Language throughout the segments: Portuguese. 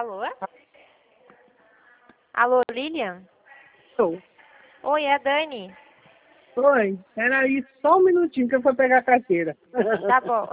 Alô? Alô, Lilian? Sou. Oi, é a Dani. Oi, era aí só um minutinho que eu fui pegar a carteira. Tá bom.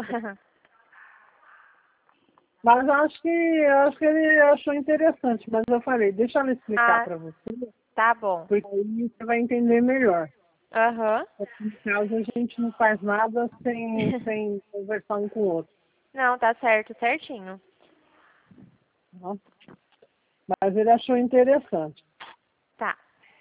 Mas acho que ele achou interessante, mas eu falei, deixa ela explicar Ah, para você, tá bom. porque aí você vai entender melhor. Aham. Aqui em casa a gente não faz nada sem conversar um com o outro. Não, tá certo, certinho. Né? Mas ele achou interessante. Tá.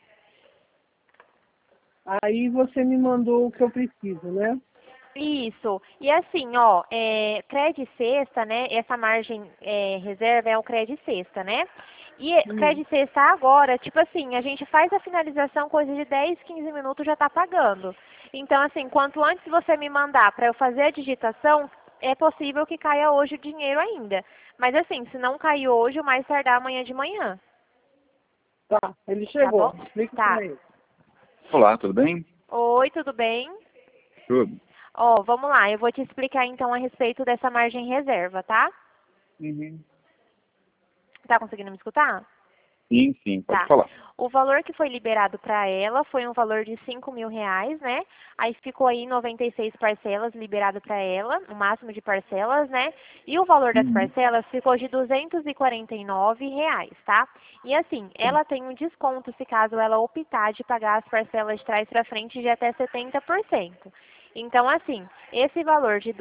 Aí você me mandou o que eu preciso, né? Isso. E assim, ó, crédito sexta, né? Essa margem reserva é o crédito sexta, né? E crédito sexta agora, tipo assim, a gente faz a finalização, coisa de 10, 15 minutos já tá pagando. Então, assim, quanto antes você me mandar para eu fazer a digitação, é possível que caia hoje o dinheiro ainda. Mas assim, se não cair hoje, o mais tardar amanhã de manhã. Tá, ele Tá bom? chegou. Explica Tá. para ele. Olá, tudo bem? Oi, tudo bem? Tudo. Ó, vamos lá, eu vou te explicar então a respeito dessa margem reserva, tá? Uhum. Tá conseguindo me escutar? Sim, pode Tá. falar. O valor que foi liberado para ela foi um valor de R$ 5.000, né? Aí ficou aí 96 parcelas liberado para ela, o máximo de parcelas, né? E o valor das Uhum. parcelas ficou de R$ 249, tá? E assim, ela tem um desconto se caso ela optar de pagar as parcelas de trás para frente de até 70%. Então, assim, esse valor de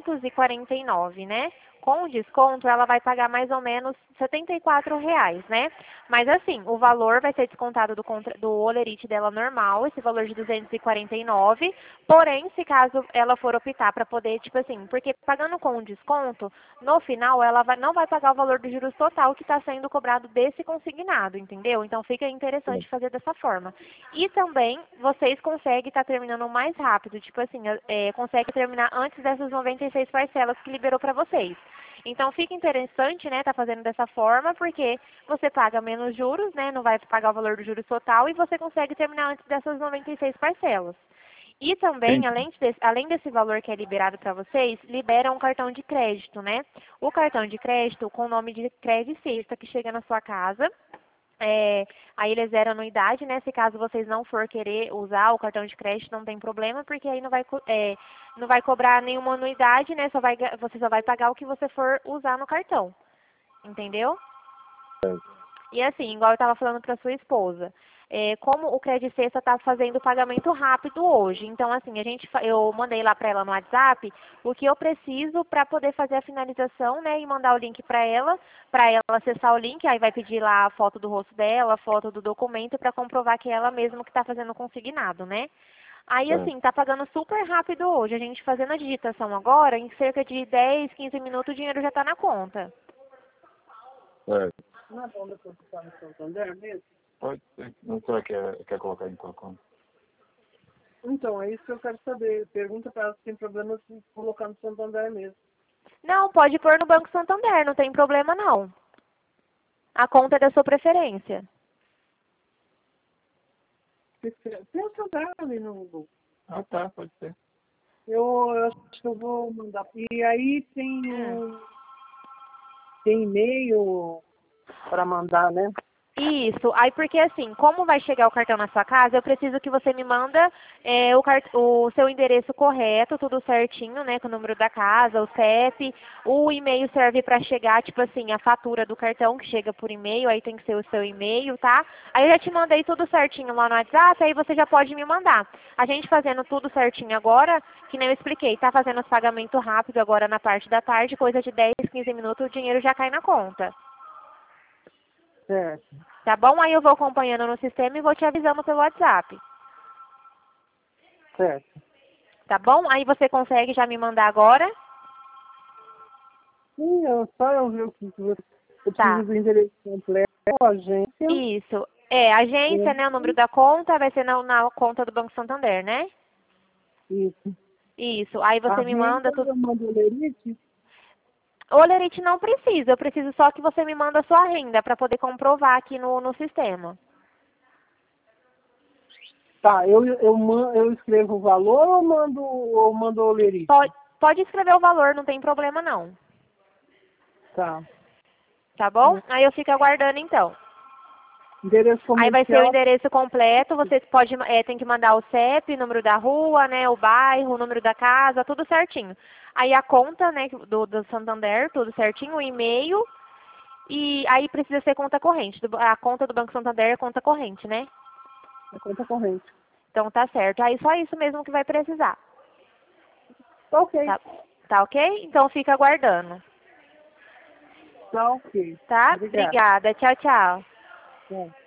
249, né? Com o desconto, ela vai pagar mais ou menos R$ 74, né? Mas assim, o valor vai ser descontado do holerite dela normal, esse valor de 249. Porém, se caso ela for optar para poder, tipo assim, porque pagando com o desconto, no final ela não vai pagar o valor do juros total que está sendo cobrado desse consignado, entendeu? Então fica interessante fazer dessa forma. E também vocês conseguem estar terminando mais rápido, tipo assim, consegue terminar antes dessas 96 parcelas que liberou para vocês. Então fica interessante, né, tá fazendo dessa forma, porque você paga menos juros, né, não vai pagar o valor do juros total e você consegue terminar antes dessas 96 parcelas. E também, Entendi. além desse valor que é liberado para vocês, libera um cartão de crédito, né? O cartão de crédito com o nome de crédito sexta que chega na sua casa. Aí ele zera a anuidade, né? Se caso vocês não for querer usar o cartão de crédito, não tem problema, porque aí não vai cobrar nenhuma anuidade, né? Você só vai pagar o que você for usar no cartão. Entendeu? E assim, igual eu estava falando para sua esposa, como o Crédito Sexta está fazendo pagamento rápido hoje, então assim, eu mandei lá para ela no WhatsApp o que eu preciso para poder fazer a finalização, né, e mandar o link para ela acessar o link, aí vai pedir lá a foto do rosto dela, a foto do documento para comprovar que é ela mesma que está fazendo o consignado, né? Aí assim, tá pagando super rápido hoje, a gente fazendo a digitação agora, em cerca de 10, 15 minutos o dinheiro já está na conta. Não é bom depois ficar no Santander mesmo? Pode ser. Não será que quer colocar em qual conta? Então, é isso que eu quero saber. Pergunta para ela se tem problema se colocar no Santander mesmo. Não, pode pôr no Banco Santander, não tem problema não. A conta é da sua preferência. Tem o Santander ali no Google. Ah, tá, pode ser. Eu acho que eu vou mandar. E aí tem e-mail para mandar, né? Isso, aí porque assim, como vai chegar o cartão na sua casa, eu preciso que você me manda o seu endereço correto, tudo certinho, né, com o número da casa, o CEP, o e-mail serve para chegar, tipo assim, a fatura do cartão que chega por e-mail, aí tem que ser o seu e-mail, tá? Aí eu já te mandei tudo certinho lá no WhatsApp, aí você já pode me mandar. A gente fazendo tudo certinho agora, que nem eu expliquei, tá fazendo os pagamentos rápido agora na parte da tarde, coisa de 10, 15 minutos, o dinheiro já cai na conta. Certo. Tá bom? Aí eu vou acompanhando no sistema e vou te avisando pelo WhatsApp. Certo. Tá bom? Aí você consegue já me mandar agora? Sim, só eu ver o que você. Eu Tá. preciso do endereço completo, agência. Isso. Agência, né? O número da conta vai ser na conta do Banco Santander, né? Isso. Isso. Aí A você me renda manda tudo. eu mando o lerite. O Lerite não precisa, eu preciso só que você me manda a sua renda para poder comprovar aqui no sistema. Tá, eu escrevo o valor ou mando o lerite? Pode escrever o valor, não tem problema não. Tá. Tá bom? Aí eu fico aguardando então. Endereço Aí vai ser o comercial. endereço completo, você pode, tem que mandar o CEP, número da rua, né, o bairro, o número da casa, tudo certinho. Aí a conta, né, do Santander, tudo certinho, o e-mail, e aí precisa ser conta corrente. A conta do Banco Santander é conta corrente, né? A conta corrente. Então tá certo. Aí só isso mesmo que vai precisar. Tá ok. Tá ok? Então fica aguardando. Tá ok. Tá? Obrigada. Obrigada. Tchau, tchau. Tchau.